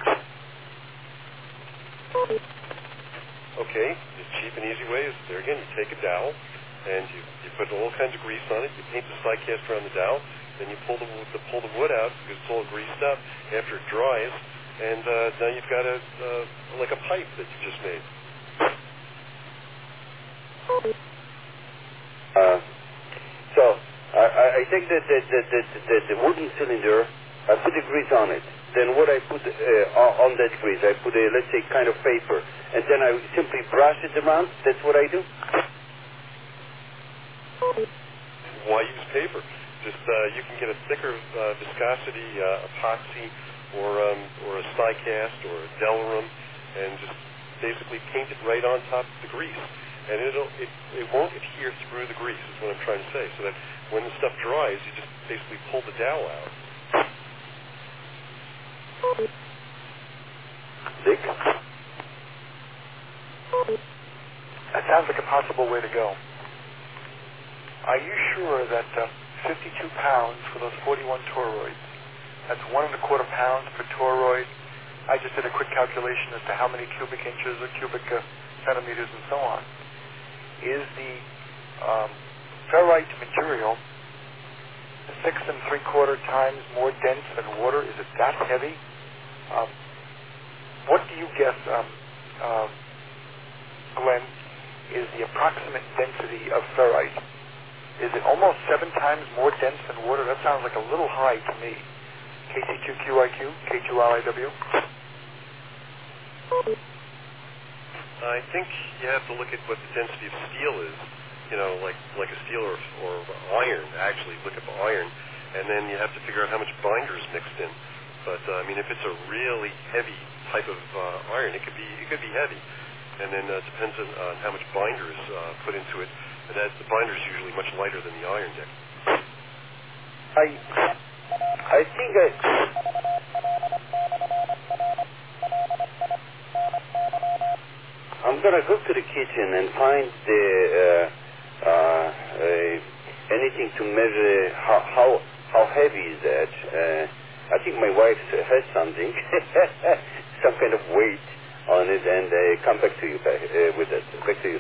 Okay, the cheap and easy way is, there again, you take a dowel, and you put all kinds of grease on it, you paint the SciCast around the dowel, then you pull the wood out because it's all greased up after it dries, and now you've got like a pipe that you just made. So I take the wooden cylinder, I put the grease on it. Then what I put on that grease, I put let's say kind of paper, and then I simply brush it around. That's what I do. Why use paper? Just you can get a thicker viscosity epoxy or a SciCast or a Delrum, and just basically paint it right on top of the grease, and it won't adhere through the grease. Is what I'm trying to say. So that when the stuff dries, you just basically pull the dowel out. Dick? That sounds like a possible way to go. Are you sure that 52 pounds for those 41 toroids, that's 1.25 pounds per toroid? I just did a quick calculation as to how many cubic inches or cubic centimeters and so on. Is the ferrite material 6 3/4 times more dense than water? Is it that heavy? What do you guess, Glenn, is the approximate density of ferrite? Is it almost 7 times more dense than water? That sounds like a little high to me. KC2QIQ, K2RIW. I think you have to look at what the density of steel is. Like a steel or iron. Actually, look at the iron, and then you have to figure out how much binder is mixed in. But if it's a really heavy type of iron, it could be heavy, and then it depends on how much binder is put into it. And the binder is usually much lighter than the iron, Dick. I think I'm gonna go to the kitchen and find anything to measure how heavy is that. I think my wife has something, some kind of weight on it, and come back to you with that. Back to you.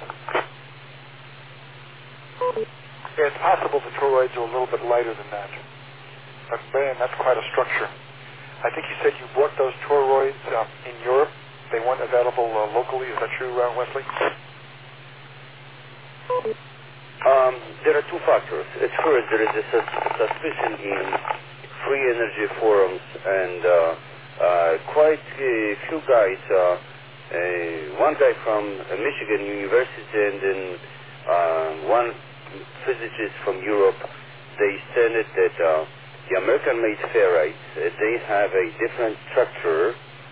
Yeah, it's possible the toroids are a little bit lighter than that. That's quite a structure. I think you said you bought those toroids in Europe. They weren't available locally. Is that true, Wesley? There are two factors. At first, there is a suspicion in free energy forums, and quite a few guys, one guy from Michigan University and then one physicist from Europe, they stated that the American-made ferrites, they have a different structure,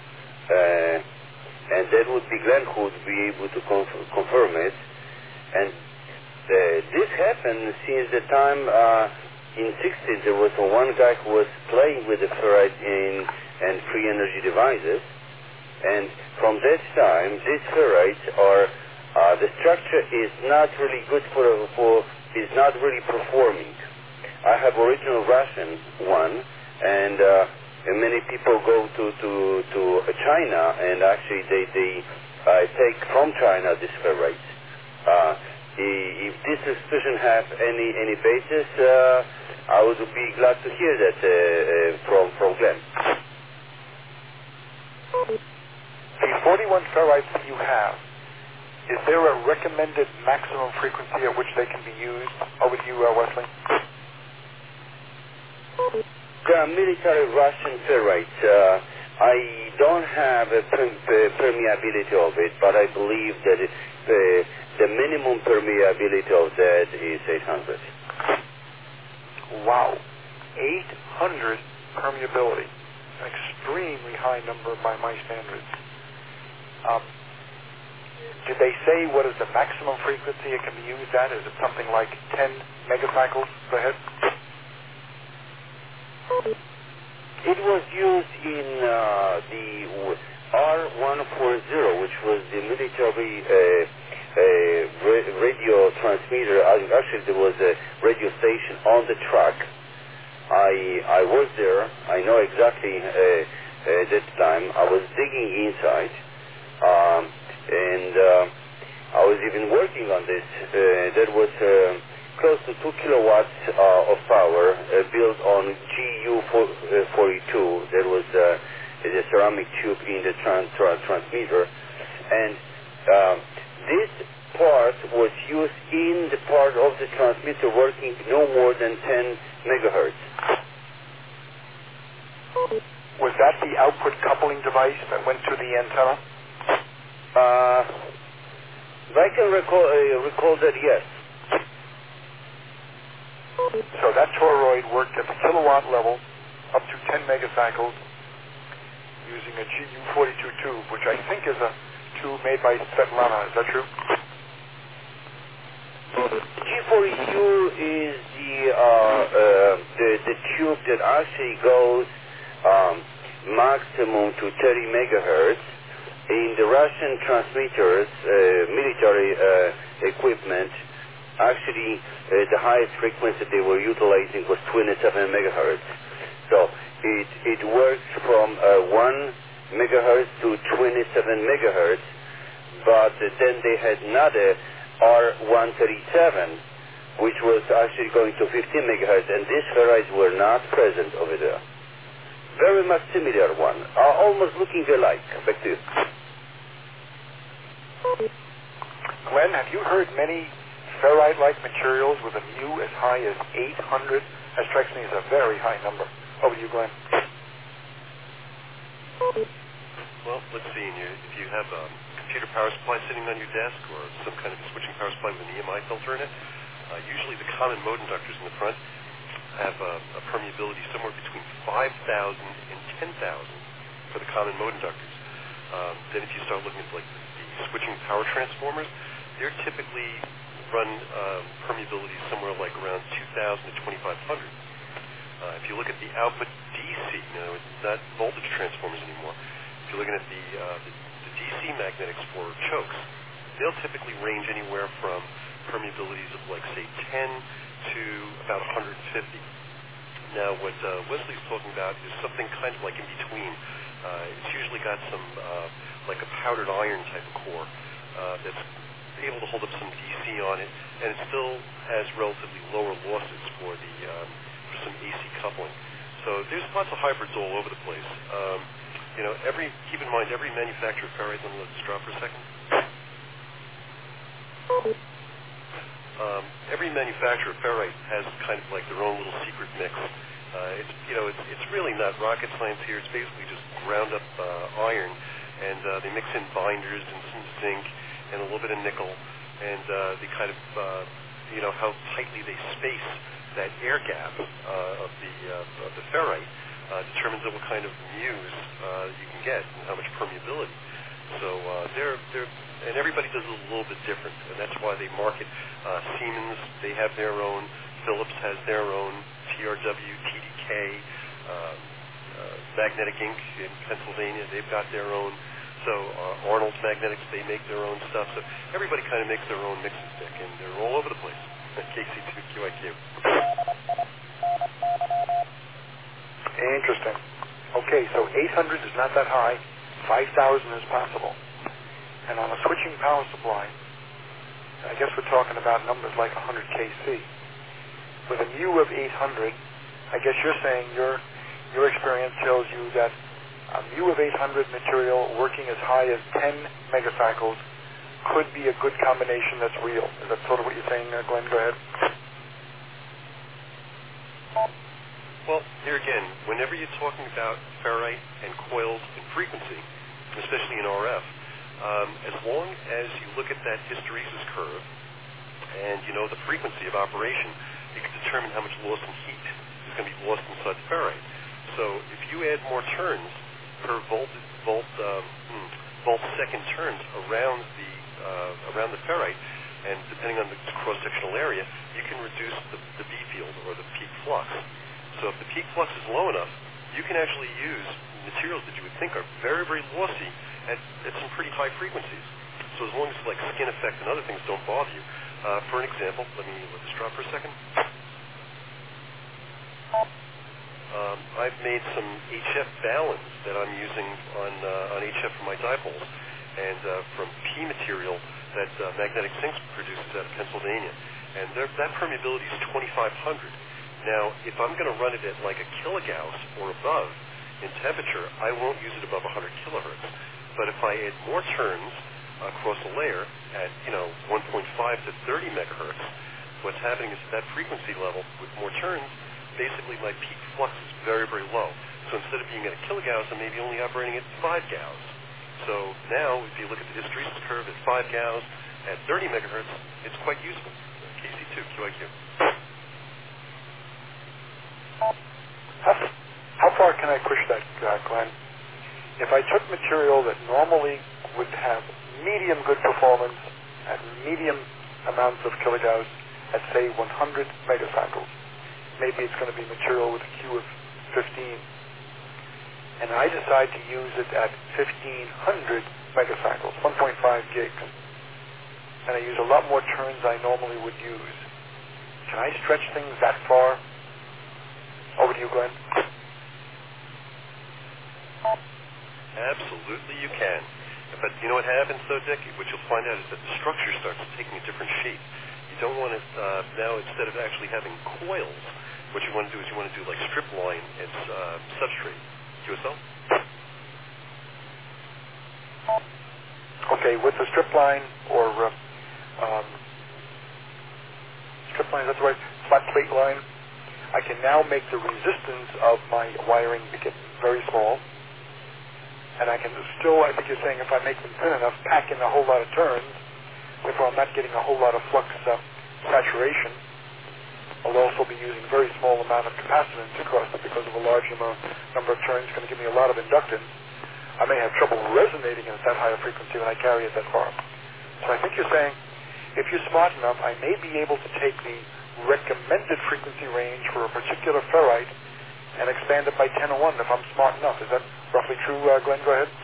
and that would be Glenn who would be able to confirm it. And this happened since the time in 60s there was one guy who was playing with the ferrite and free energy devices, and from that time these ferrites are the structure is not really good is not really performing. I have original Russian one, and many people go to China, and actually they take from China these ferrites. If this suspicion has any basis, I would be glad to hear that from Glenn. The 41 ferrites that you have, is there a recommended maximum frequency at which they can be used? Over to you, Wesley. They are military Russian ferrites. I don't have a permeability of it, but I believe that the minimum permeability of that is 800. Wow. 800 permeability. An extremely high number by my standards. Did they say what is the maximum frequency it can be used at? Is it something like 10 megacycles? Go ahead. It was used in the R-140, which was the military radio transmitter. Actually, there was a radio station on the truck. I was there. I know exactly at that time. I was digging inside, and I was even working on this. That was close to 2 kilowatts of power built on GU42. There was a ceramic tube in the transmitter, and this part was used in the part of the transmitter working no more than 10 megahertz. Was that the output coupling device that went to the antenna? I can recall that, yes. So that toroid worked at the kilowatt level up to 10 megacycles using a GU42 tube, which I think is a tube made by Svetlana. Is that true? G42 is the tube that actually goes maximum to 30 megahertz. In the Russian transmitters, military equipment, actually the highest frequency they were utilizing was 27 megahertz. So it works from 1 megahertz to 27 megahertz, but then they had another R137, which was actually going to 15 megahertz, and these ferrites were not present over there. Very much similar one, almost looking alike. Back to you. Glenn, have you heard many ferrite-like materials with a mu as high as 800? That strikes me as a very high number. Over to you, Glenn. Well, let's see. If you have a computer power supply sitting on your desk or some kind of a switching power supply with an EMI filter in it, usually the common mode inductors in the front have a permeability somewhere between 5,000 and 10,000 for the common mode inductors. Then if you start looking at like the switching power transformers, they're typically run permeability somewhere like around 2,000 to 2,500. If you look at the output DC, it's not voltage transformers anymore. If you're looking at the DC magnetics for chokes, they'll typically range anywhere from permeabilities of like say 10 to about 150. Now what Wesley's talking about is something kind of like in between. It's usually got some like a powdered iron type of core that's able to hold up some DC on it, and it still has relatively lower losses for some AC coupling. So there's lots of hybrids all over the place. Keep in mind, every manufacturer of ferrite, let me let this drop for a second. Every manufacturer of ferrite has kind of like their own little secret mix. It's really not rocket science here. It's basically just ground up iron, and they mix in binders and some zinc and a little bit of nickel, and they kind of, how tightly they space that air gap of the ferrite determines what kind of muse you can get and how much permeability. So and everybody does it a little bit different, and that's why they market Siemens. They have their own. Philips has their own. TRW, TDK, Magnetic Ink in Pennsylvania, they've got their own. So Arnold's Magnetics, they make their own stuff. So everybody kind of makes their own mixes, Dick, and they're all over the place at KC2QIQ. Interesting. Okay, so 800 is not that high. 5,000 is possible. And on a switching power supply, I guess we're talking about numbers like 100 kC. With a mu of 800, I guess you're saying your experience tells you that a mu of 800 material working as high as 10 megacycles could be a good combination that's real. Is that sort of what you're saying, Glenn? Go ahead. Well, here again, whenever you're talking about ferrite and coils and frequency, especially in RF, as long as you look at that hysteresis curve and you know the frequency of operation, you can determine how much loss in heat is going to be lost inside the ferrite. So if you add more turns per volt second turns around the ferrite, and depending on the cross-sectional area, you can reduce the B field or the peak flux. So if the peak flux is low enough, you can actually use materials that you would think are very, very lossy at some pretty high frequencies. So as long as like skin effect and other things don't bother you. For an example, let this drop for a second. I've made some HF balance that I'm using on HF for my dipoles, and from P material that Magnetic Zinc produces out of Pennsylvania, and that permeability is 2,500. Now, if I'm going to run it at like a kilogauss or above in temperature, I won't use it above 100 kilohertz. But if I add more turns across a layer at 1.5 to 30 megahertz, what's happening is at that frequency level with more turns, basically my peak flux is very, very low. So instead of being at a kilogauss, I may be only operating at 5 gauss. So now, if you look at the hysteresis curve at 5 gauss at 30 megahertz, it's quite useful. KC2QIQ. How far can I push that, Glenn? If I took material that normally would have medium good performance at medium amounts of kilogauss at, say, 100 megacycles, maybe it's going to be material with a Q of 15, and I decide to use it at 1,500 megacycles, 1.5 gigs, and I use a lot more turns I normally would use. Can I stretch things that far? Over to you, Glenn. Absolutely you can. But you know what happens, though, Dick? What you'll find out is that the structure starts taking a different shape. You don't want it, now instead of actually having coils, what you want to do is you want to do like strip line and substrate. QSL? Okay, with the strip line or strip line, that's right, flat plate line, I can now make the resistance of my wiring get very small. And I can still, I think you're saying if I make them thin enough, pack in a whole lot of turns, therefore I'm not getting a whole lot of flux saturation. I'll also be using a very small amount of capacitance across it because of a large number of turns. It's going to give me a lot of inductance. I may have trouble resonating at that higher frequency when I carry it that far. So I think you're saying if you're smart enough, I may be able to take the recommended frequency range for a particular ferrite and expand it by 10 to 1 if I'm smart enough. Is that roughly true, Glenn? Go ahead.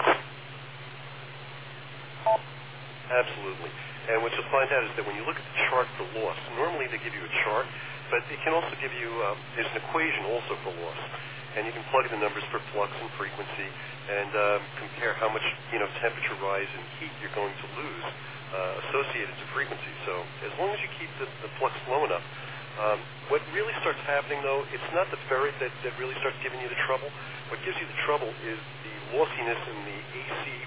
Absolutely. And what you'll find out is that when you look at the chart for loss, normally they give you a chart, but it can also give you, there's an equation also for loss. And you can plug in the numbers for flux and frequency and compare how much temperature rise and heat you're going to lose associated to frequency. So as long as you keep the flux low enough, What really starts happening, though, it's not the ferrite that really starts giving you the trouble. What gives you the trouble is the lossiness in the AC